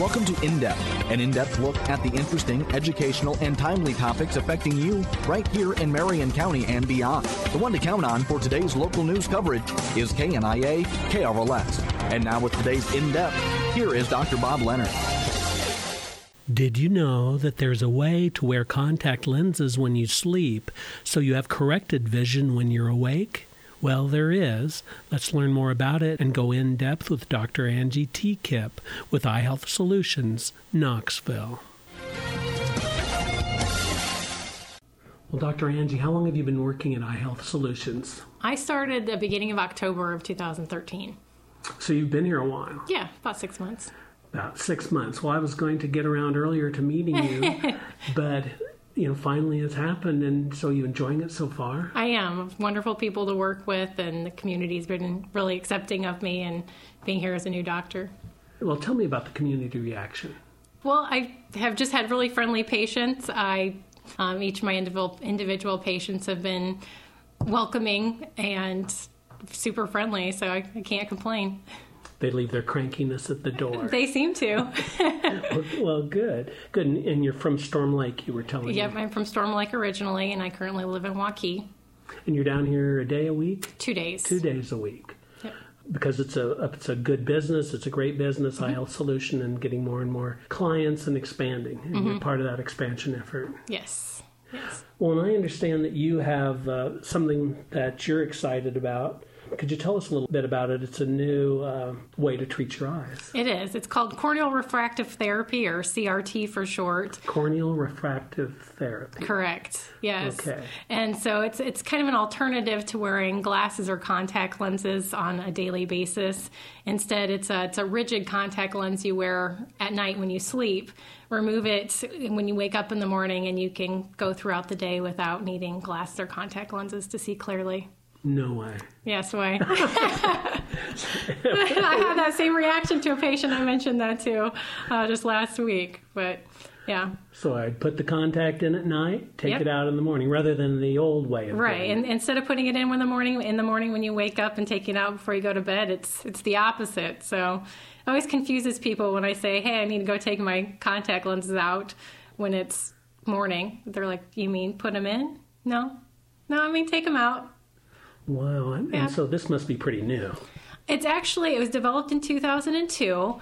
Welcome to In Depth, an in-depth look at the interesting, educational, and timely topics affecting you right here in Marion County and beyond. The one to count on for today's local news coverage is KNIA KRLS. And now with today's In Depth, here is Dr. Bob Leonard. Did you know that there's a way to wear contact lenses when you sleep so you have corrected vision when you're awake? Well, there is. Let's learn more about it and go in depth with Dr. Angie T. Kipp with Eye Health Solutions, Knoxville. Well, Dr. Angie, how long have you been working at Eye Health Solutions? I started the beginning of October of 2013. So you've been here a while? Yeah, about 6 months. About 6 months. Well, I was going to get around earlier to meeting you, but finally it's happened, and so you enjoying it so far? I am. Wonderful people to work with, and the community's been really accepting of me and being here as a new doctor. Well, tell me about the community reaction. Well, I have just had really friendly patients. Each of my individual patients have been welcoming and super friendly, so I can't complain. They leave their crankiness at the door. They seem to. Well, good. Good. And you're from Storm Lake, you were telling me. Yep, I'm from Storm Lake originally, and I currently live in Waukee. And you're down here a day a week? 2 days. 2 days a week. Yep. Because it's a good business, it's a great business, Eye Health Solution, and getting more and more clients and expanding. And you're part of that expansion effort. Yes. Well, and I understand that you have something that you're excited about. Could you tell us a little bit about it? It's a new way to treat your eyes. It is. It's called corneal refractive therapy, or CRT for short. Corneal refractive therapy. Correct. Yes. Okay. And so it's kind of an alternative to wearing glasses or contact lenses on a daily basis. Instead, it's a rigid contact lens you wear at night when you sleep. Remove it when you wake up in the morning, and you can go throughout the day without needing glasses or contact lenses to see clearly. No way. Yes, way. I had that same reaction to a patient. I mentioned that too just last week. But yeah. So I'd put the contact in at night, take it out in the morning, rather than the old way of right. doing it. And instead of putting it in the morning when you wake up and taking it out before you go to bed, it's the opposite. So it always confuses people when I say, hey, I need to go take my contact lenses out when it's morning. They're like, you mean put them in? No, I mean take them out. Wow. And so this must be pretty new. It was developed in 2002.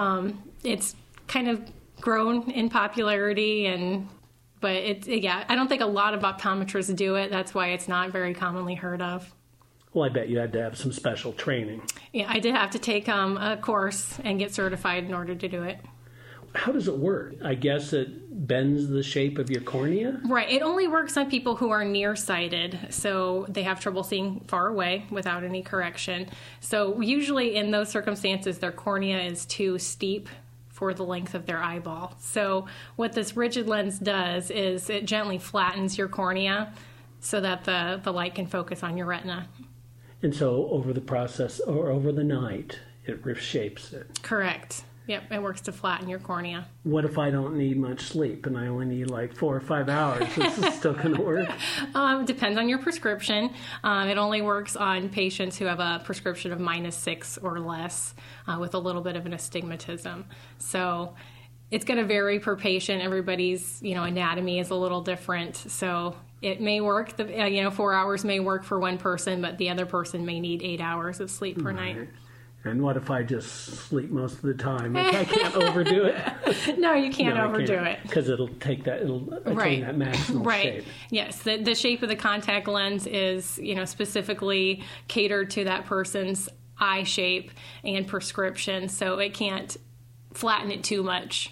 It's kind of grown in popularity, but I don't think a lot of optometrists do it. That's why it's not very commonly heard of. Well, I bet you had to have some special training. Yeah, I did have to take a course and get certified in order to do it. How does it work? I guess it bends the shape of your cornea? Right. It only works on people who are nearsighted, so they have trouble seeing far away without any correction. So usually in those circumstances, their cornea is too steep for the length of their eyeball. So what this rigid lens does is it gently flattens your cornea so that the light can focus on your retina. And so over the process, or over the night, it reshapes it? Correct. Yep, it works to flatten your cornea. What if I don't need much sleep and I only need like 4 or 5 hours? Is this still going to work? Depends on your prescription. It only works on patients who have a prescription of -6 or less with a little bit of an astigmatism. So it's going to vary per patient. Everybody's anatomy is a little different. So it may work. 4 hours may work for one person, but the other person may need 8 hours of sleep per night. And what if I just sleep most of the time? I can't overdo it. No, you can't overdo it. Because it'll attain that maximal shape. Yes, the shape of the contact lens is, specifically catered to that person's eye shape and prescription, so it can't flatten it too much.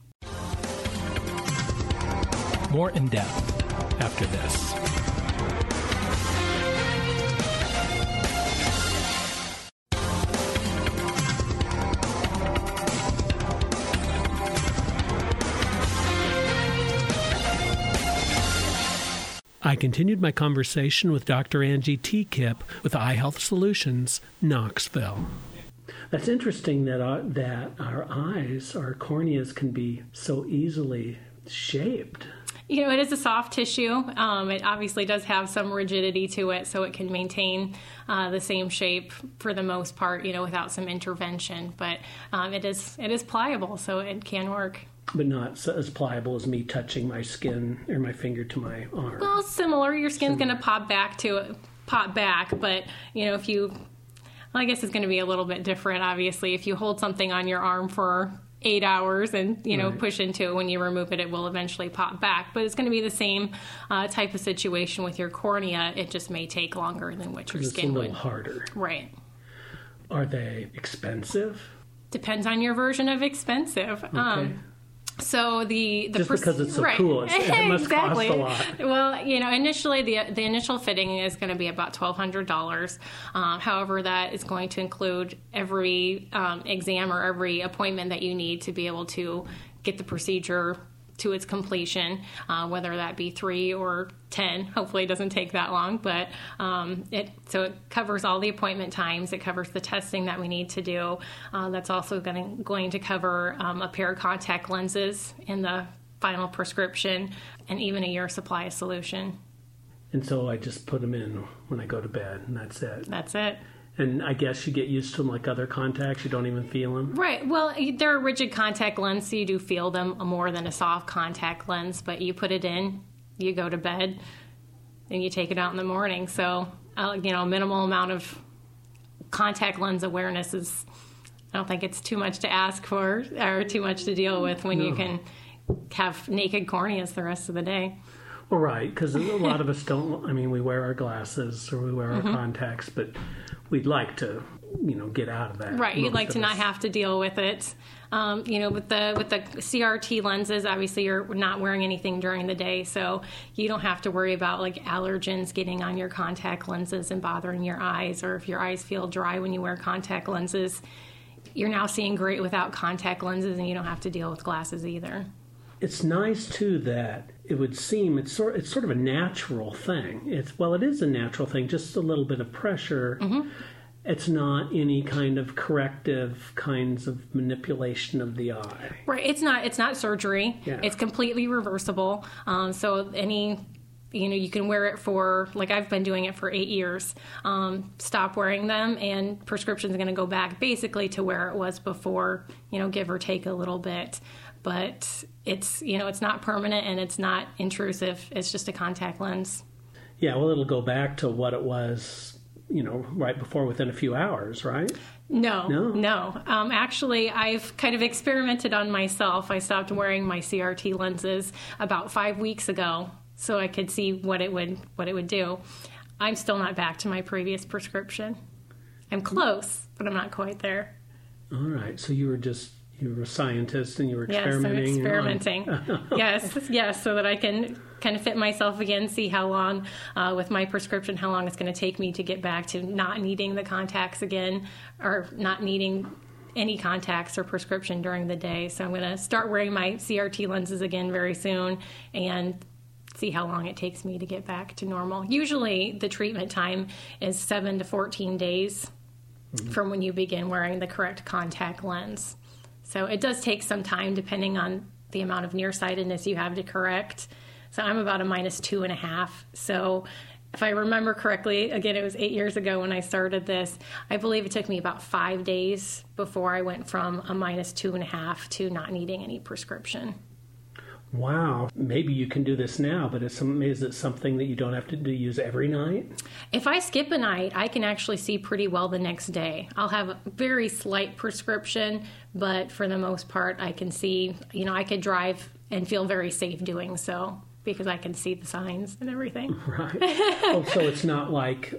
More in depth after this. I continued my conversation with Dr. Angie T. Kipp with Eye Health Solutions, Knoxville. That's interesting that our eyes, our corneas, can be so easily shaped. It is a soft tissue. It obviously does have some rigidity to it, so it can maintain the same shape for the most part, without some intervention. But it is pliable, so it can work. But not as pliable as me touching my skin or my finger to my arm. Well, similar. Your skin's going to pop back, but if you, I guess it's going to be a little bit different. Obviously, if you hold something on your arm for 8 hours and Right. push into it, when you remove it, it will eventually pop back. But it's going to be the same type of situation with your cornea. It just may take longer than what your It's a skin little would. harder. Right. Are they expensive? Depends on your version of expensive. Okay. So the Just because it's so cool, it must exactly. cost a lot. Well, initially the initial fitting is going to be about $1,200. However, that is going to include every exam or every appointment that you need to be able to get the procedure to its completion, whether that be 3 or 10. Hopefully it doesn't take that long, but it covers all the appointment times. It covers the testing that we need to do. That's also going to cover a pair of contact lenses in the final prescription, and even a year supply of solution. And so I just put them in when I go to bed, and that's it. That's it. And I guess you get used to them like other contacts. You don't even feel them. Right. Well, they're a rigid contact lens, so you do feel them more than a soft contact lens. But you put it in, you go to bed, and you take it out in the morning. So, a minimal amount of contact lens awareness is, I don't think it's too much to ask for or too much to deal with when you can have naked corneas the rest of the day. Well, right, because a lot of us don't. I mean, we wear our glasses or we wear our contacts, but we'd like to, get out of that. Right, you'd like most to of not us. have to deal with it. With the CRT lenses, obviously you're not wearing anything during the day, so you don't have to worry about like allergens getting on your contact lenses and bothering your eyes, or if your eyes feel dry when you wear contact lenses. You're now seeing great without contact lenses, and you don't have to deal with glasses either. It's nice too that it would seem it's sort of a natural thing. It is a natural thing, just a little bit of pressure. Mm-hmm. It's not any kind of corrective kinds of manipulation of the eye. Right, it's not surgery. Yeah. It's completely reversible. So you can wear it for, like I've been doing it for 8 years. Stop wearing them, and prescription's going to go back basically to where it was before, give or take a little bit. But it's not permanent and it's not intrusive. It's just a contact lens. Yeah, well, it'll go back to what it was, right before, within a few hours, right? No. Actually, I've kind of experimented on myself. I stopped wearing my CRT lenses about 5 weeks ago, so I could see what it would do. I'm still not back to my previous prescription. I'm close, but I'm not quite there. All right, so you were a scientist and you were experimenting. Yes, I'm experimenting. Yes, so that I can kind of fit myself again, see how long, with my prescription, how long it's going to take me to get back to not needing the contacts again, or not needing any contacts or prescription during the day. So I'm going to start wearing my CRT lenses again very soon and see how long it takes me to get back to normal. Usually the treatment time is 7 to 14 days from when you begin wearing the correct contact lens. So it does take some time depending on the amount of nearsightedness you have to correct. So I'm about a -2.5. So if I remember correctly, again, it was 8 years ago when I started this. I believe it took me about 5 days before I went from a -2.5 to not needing any prescription. Wow. Maybe you can do this now, but is it something that you don't have to use every night? If I skip a night, I can actually see pretty well the next day. I'll have a very slight prescription, but for the most part, I can see, I could drive and feel very safe doing so because I can see the signs and everything. Right. So it's not like,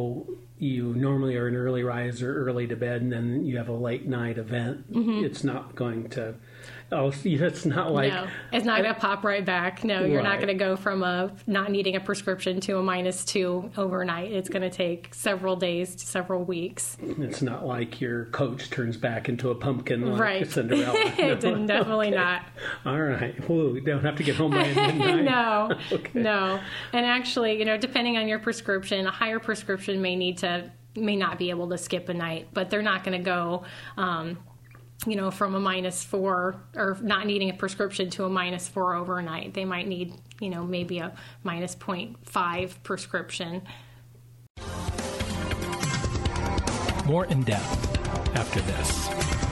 you normally are an early riser, early to bed, and then you have a late night event. Mm-hmm. It's not going to... it's not like... No, it's not going to pop right back. No, you're not Right. going to go from a not needing a prescription to a -2 overnight. It's going to take several days to several weeks. It's not like your coach turns back into a pumpkin like Right. Cinderella. Definitely Okay. not. All right. Well, you don't have to get home by midnight. No, Okay. no. And actually, depending on your prescription, a higher prescription may not be able to skip a night, but they're not going to go... from a -4 or not needing a prescription to a -4 overnight. They might need maybe a minus 0.5 prescription. More in depth after this.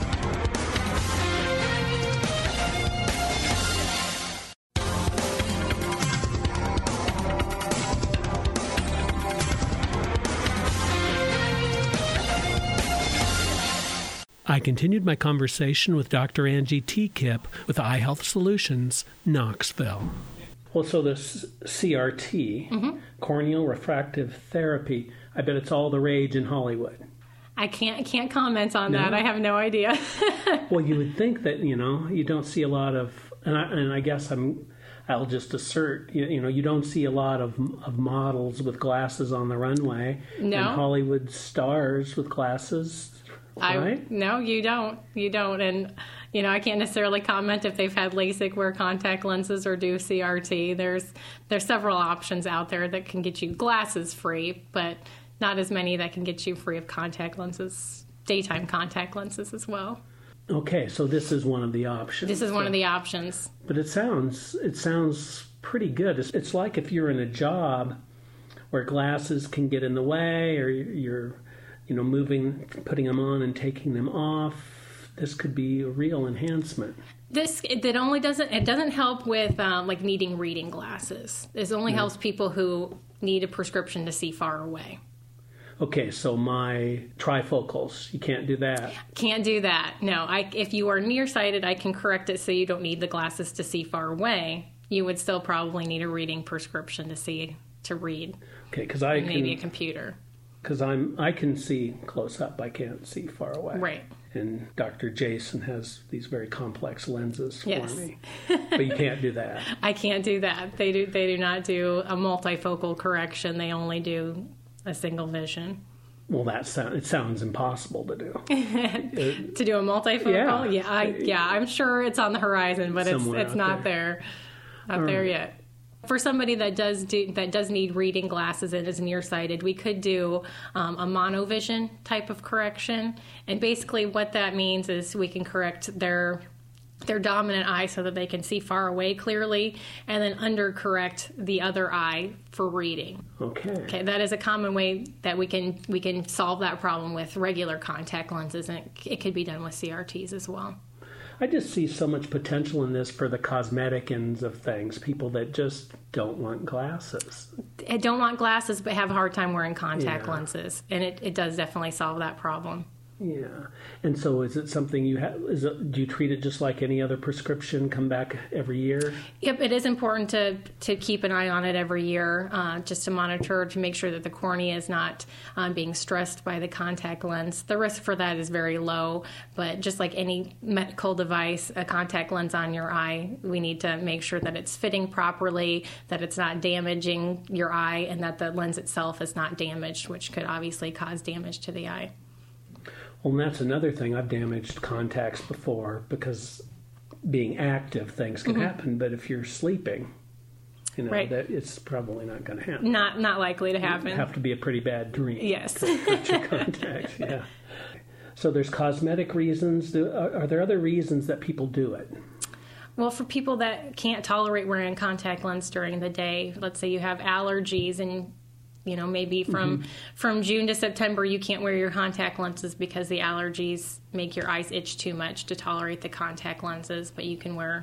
I continued my conversation with Dr. Angie T. Kipp with Eye Health Solutions, Knoxville. Well, so this CRT, corneal refractive therapy, I bet it's all the rage in Hollywood. I can't comment on that. I have no idea. Well, you would think that, you don't see a lot of, and I guess I'll just assert, you don't see a lot of models with glasses on the runway. No. And Hollywood stars with glasses. Right? No, you don't. You don't. And, I can't necessarily comment if they've had LASIK, wear contact lenses, or do CRT. There's several options out there that can get you glasses free, but not as many that can get you free of contact lenses, daytime contact lenses as well. Okay, so this is one of the options. This is one of the options. But it sounds pretty good. It's like if you're in a job where glasses can get in the way, or you're putting them on and taking them off. This could be a real enhancement. It doesn't help with like needing reading glasses. This only helps people who need a prescription to see far away. Okay, so my trifocals, you can't do that. Can't do that. No, if you are nearsighted, I can correct it so you don't need the glasses to see far away. You would still probably need a reading prescription to read. Okay, because maybe a computer. Because I can see close up, I can't see far away. Right. And Dr. Jason has these very complex lenses for me. But you can't do that. I can't do that. They do not do a multifocal correction. They only do a single vision. Well, it sounds impossible to do. To do a multifocal? Yeah. I'm sure it's on the horizon, but it's not there yet. For somebody that does need reading glasses and is nearsighted, we could do a monovision type of correction. And basically what that means is we can correct their dominant eye so that they can see far away clearly, and then undercorrect the other eye for reading. Okay, that is a common way that we can solve that problem with regular contact lenses, and it could be done with CRTs as well. I just see so much potential in this for the cosmetic ends of things, people that just don't want glasses. Don't want glasses but have a hard time wearing contact lenses, and it does definitely solve that problem. Yeah. And so is it something do you treat it just like any other prescription, come back every year? Yep, it is important to keep an eye on it every year, just to monitor, to make sure that the cornea is not being stressed by the contact lens. The risk for that is very low, but just like any medical device, a contact lens on your eye, we need to make sure that it's fitting properly, that it's not damaging your eye, and that the lens itself is not damaged, which could obviously cause damage to the eye. Well, and that's another thing. I've damaged contacts before because being active, things can happen. But if you're sleeping, that it's probably not going to happen. Not likely to happen. It'd have to be a pretty bad dream. Yes. To hurt your contacts. Yeah. So there's cosmetic reasons. Are there other reasons that people do it? Well, for people that can't tolerate wearing contact lens during the day, let's say you have allergies and maybe from June to September, you can't wear your contact lenses because the allergies make your eyes itch too much to tolerate the contact lenses. But you can wear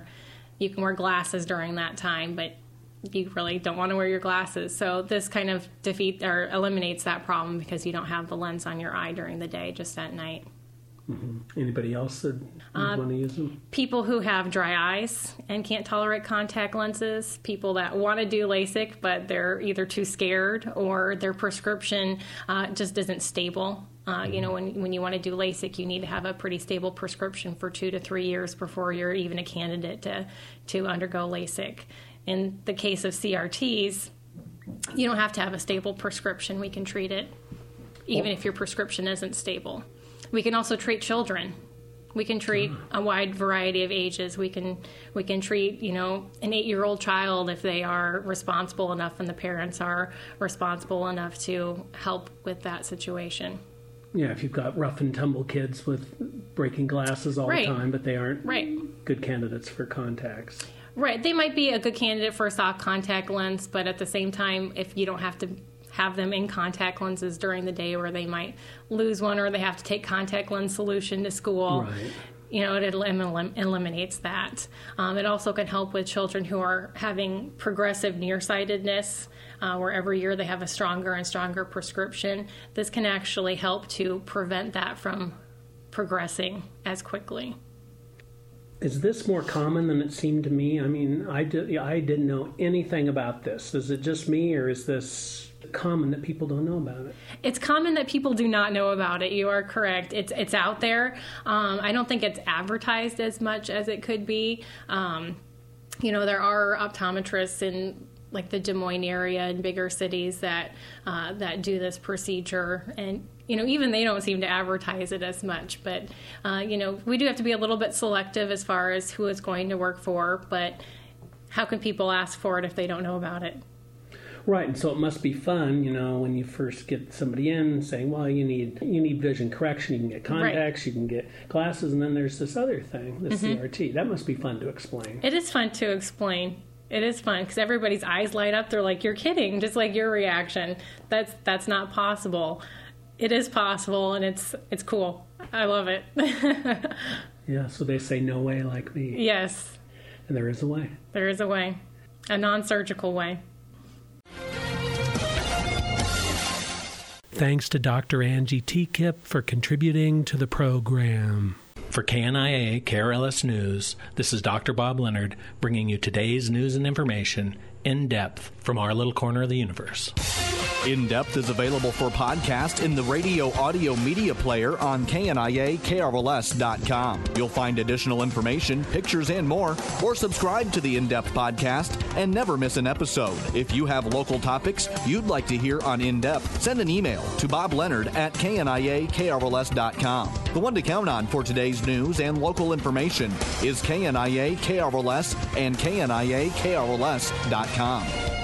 glasses during that time, but you really don't want to wear your glasses. So this kind of eliminates that problem because you don't have the lens on your eye during the day, just at night. Mm-hmm. Anybody else that want to use them? People who have dry eyes and can't tolerate contact lenses. People that want to do LASIK, but they're either too scared or their prescription just isn't stable. When you want to do LASIK, you need to have a pretty stable prescription for 2 to 3 years before you're even a candidate to undergo LASIK. In the case of CRTs, you don't have to have a stable prescription. We can treat it even if your prescription isn't stable. We can also treat children. We can treat a wide variety of ages. We can treat, an 8-year-old child if they are responsible enough and the parents are responsible enough to help with that situation. Yeah, if you've got rough and tumble kids with breaking glasses all the time, but they aren't good candidates for contacts. Right. They might be a good candidate for a soft contact lens, but at the same time, if you don't have to have them in contact lenses during the day where they might lose one or they have to take contact lens solution to school, Right. It eliminates that. It also can help with children who are having progressive nearsightedness, where every year they have a stronger and stronger prescription. This can actually help to prevent that from progressing as quickly. Is this more common than it seemed to me? I mean, I didn't know anything about this. Is it just me, or is this common that people don't know about it? It's common that people do not know about it. You are correct. It's out there. I don't think it's advertised as much as it could be. There are optometrists in like the Des Moines area and bigger cities that do this procedure, and even they don't seem to advertise it as much. But we do have to be a little bit selective as far as who it's going to work for. But how can people ask for it if they don't know about it? Right, and so it must be fun, when you first get somebody in saying, well, you need vision correction, you can get contacts, Right. You can get glasses, and then there's this other thing, the CRT. That must be fun to explain. It is fun to explain. It is fun because everybody's eyes light up. They're like, you're kidding, just like your reaction. That's not possible. It is possible, and it's cool. I love it. Yeah, so they say no way like me. Yes. And there is a way. There is a way. A non-surgical way. Thanks to Dr. Angie Teakip for contributing to the program. For KNIA KRLS News, this is Dr. Bob Leonard bringing you today's news and information in depth from our little corner of the universe. In Depth is available for podcast in the radio audio media player on KNIA-KRLS.com. You'll find additional information, pictures, and more, or subscribe to the In Depth podcast and never miss an episode. If you have local topics you'd like to hear on In Depth, send an email to bobleonard@KNIA-KRLS.com. The one to count on for today's news and local information is KNIA-KRLS and KNIA-KRLS.com.